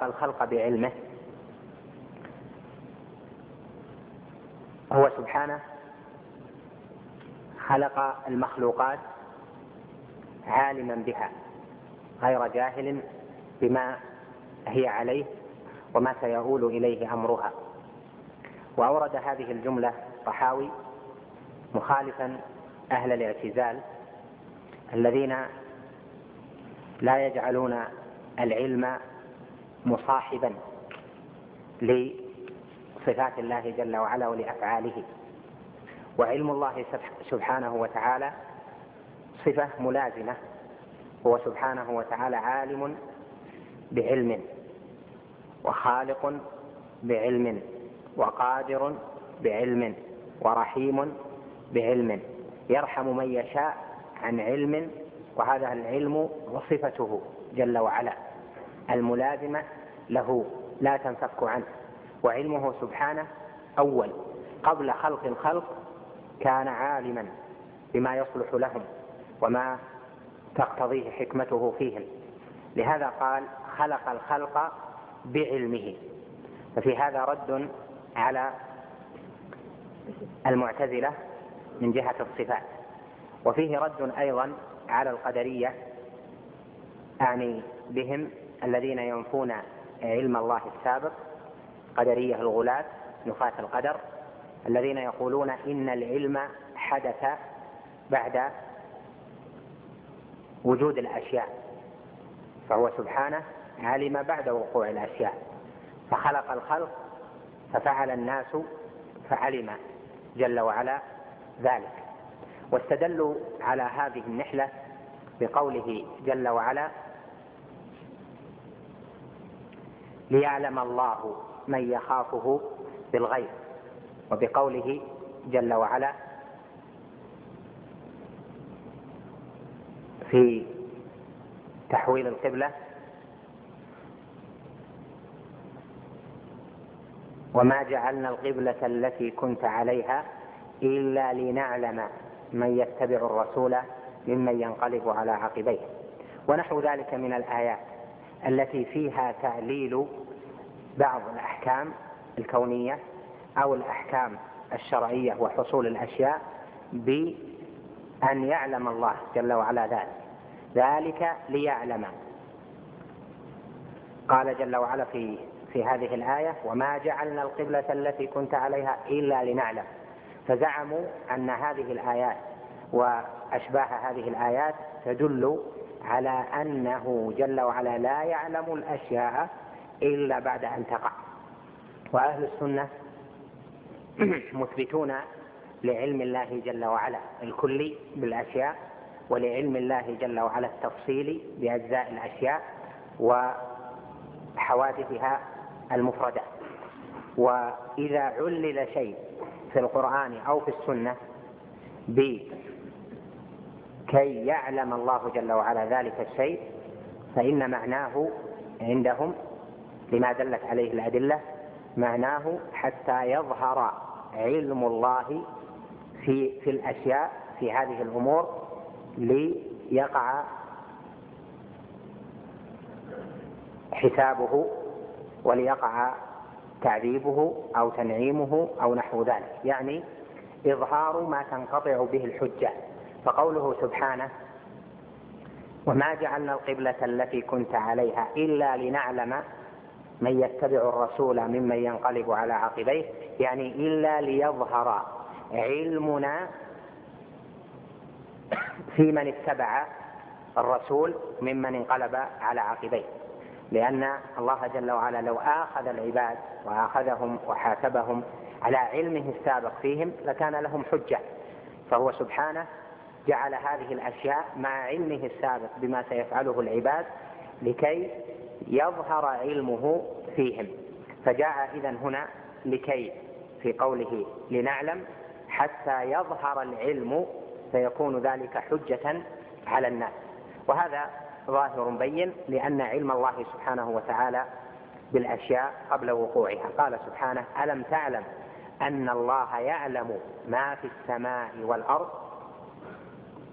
الخلق بعلمه، هو سبحانه خلق المخلوقات عالما بها غير جاهل بما هي عليه وما سيؤول إليه أمرها. وأورد هذه الجملة طحاوي مخالفا أهل الاعتزال الذين لا يجعلون العلم مصاحبا لصفات الله جل وعلا ولأفعاله. وعلم الله سبحانه وتعالى صفة ملازمة، هو سبحانه وتعالى عالم بعلم وخالق بعلم وقادر بعلم ورحيم بعلم، يرحم من يشاء عن علم، وهذا العلم وصفته جل وعلا الملازمة له لا تنفك عنه. وعلمه سبحانه أول قبل خلق الخلق كان عالما بما يصلح لهم وما تقتضيه حكمته فيهم، لهذا قال خلق الخلق بعلمه. ففي هذا رد على المعتزلة من جهة الصفات، وفيه رد أيضا على القدرية، أعني بهم الذين ينفون علم الله السابق، قدرية الغلاة نفاة القدر، الذين يقولون إن العلم حدث بعد وجود الأشياء، فهو سبحانه علم بعد وقوع الأشياء، فخلق الخلق ففعل الناس فعلم جل وعلا ذلك. واستدلوا على هذه النحلة بقوله جل وعلا ليعلم الله من يخافه بالغيب، وبقوله جل وعلا في تحويل القبلة وما جعلنا القبلة التي كنت عليها إلا لنعلم من يتبع الرسول ممن ينقلب على عقبيه، ونحو ذلك من الآيات التي فيها تعليل بعض الأحكام الكونية أو الأحكام الشرعية وحصول الأشياء بأن يعلم الله جل وعلا ذلك ليعلم. قال جل وعلا في هذه الآية وما جعلنا القبلة التي كنت عليها إلا لنعلم، فزعموا أن هذه الآيات وأشباه هذه الآيات تدل على أنه جل وعلا لا يعلم الأشياء إلا بعد أن تقع. وأهل السنة مثبتون لعلم الله جل وعلا الكلي بالأشياء، ولعلم الله جل وعلا التفصيلي بأجزاء الأشياء وحوادثها المفردة. وإذا علل شيء في القرآن أو في السنة بكي يعلم الله جل وعلا ذلك الشيء فإن معناه عندهم لما دلت عليه الأدلة معناه حتى يظهر علم الله في الأشياء في هذه الأمور ليقع حسابه وليقع تعذيبه أو تنعيمه أو نحو ذلك، يعني إظهار ما تنقطع به الحجة. فقوله سبحانه وما جعلنا القبلة التي كنت عليها إلا لنعلم من يتبع الرسول ممن ينقلب على عقبيه، يعني إلا ليظهر علمنا في من اتبع الرسول ممن انقلب على عقبيه، لأن الله جل وعلا لو آخذ العباد وآخذهم وحاسبهم على علمه السابق فيهم لكان لهم حجة، فهو سبحانه جعل هذه الأشياء مع علمه السابق بما سيفعله العباد لكي يظهر علمه فيهم، فجاء إذن هنا لكي في قوله لنعلم حتى يظهر العلم فيكون ذلك حجة على الناس. وهذا ظاهر بين لأن علم الله سبحانه وتعالى بالأشياء قبل وقوعها. قال سبحانه ألم تعلم أن الله يعلم ما في السماء والأرض،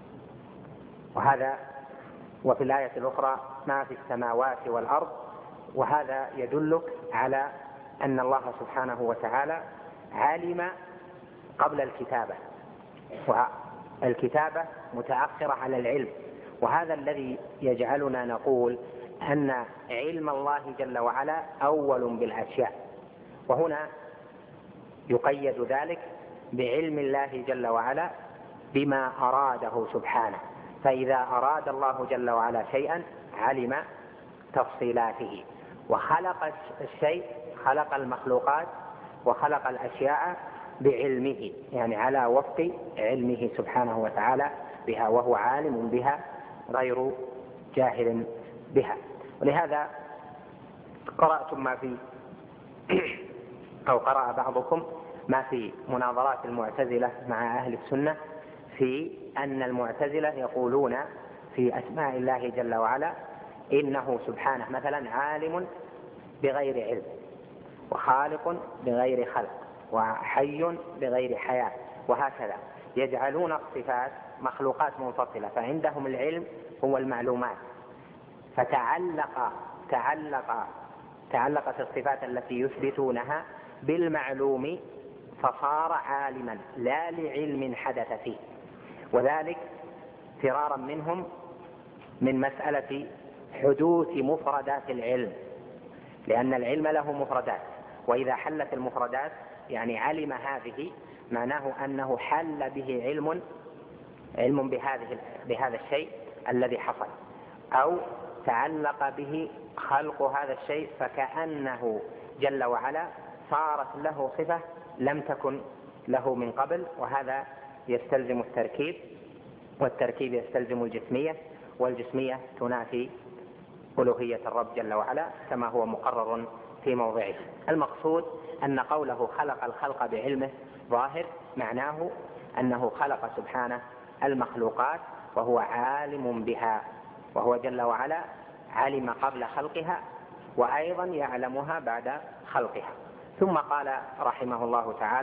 وهذا وفي الآية الأخرى ما في السماوات والأرض وهذا يدلك على أن الله سبحانه وتعالى علم قبل الكتابة، والكتابة متأخرة على العلم، وهذا الذي يجعلنا نقول أن علم الله جل وعلا أول بالأشياء. وهنا يقيد ذلك بعلم الله جل وعلا بما أراده سبحانه، فإذا أراد الله جل وعلا شيئا علم تفصيلاته، وخلق الشيء، خلق المخلوقات وخلق الأشياء بعلمه، يعني على وفق علمه سبحانه وتعالى بها، وهو عالم بها غير جاهل بها. ولهذا قرأتم ما في أو قرأ بعضكم ما في مناظرات المعتزلة مع أهل السنة في أن المعتزلة يقولون في أسماء الله جل وعلا إنه سبحانه مثلا عالم بغير علم، وخالق بغير خلق، وحي بغير حياة، وهكذا يجعلون الصفات مخلوقات منفصلة، فعندهم العلم هو المعلومات، تعلقت الصفات التي يثبتونها بالمعلوم فصار عالما لا لعلم حدث فيه، وذلك فرارا منهم من مسألة حدوث مفردات العلم، لأن العلم له مفردات، وإذا حلت المفردات يعني علم هذه معناه أنه حل به علم بهذا الشيء الذي حصل، أو تعلق به خلق هذا الشيء، فكأنه جل وعلا صارت له صفة لم تكن له من قبل، وهذا يستلزم التركيب، والتركيب يستلزم الجسمية، والجسمية تنافي ألوهية الرب جل وعلا كما هو مقرر في موضعه. المقصود أن قوله خلق الخلق بعلمه ظاهر معناه أنه خلق سبحانه المخلوقات وهو عالم بها، وهو جل وعلا علم قبل خلقها وأيضا يعلمها بعد خلقها. ثم قال رحمه الله تعالى: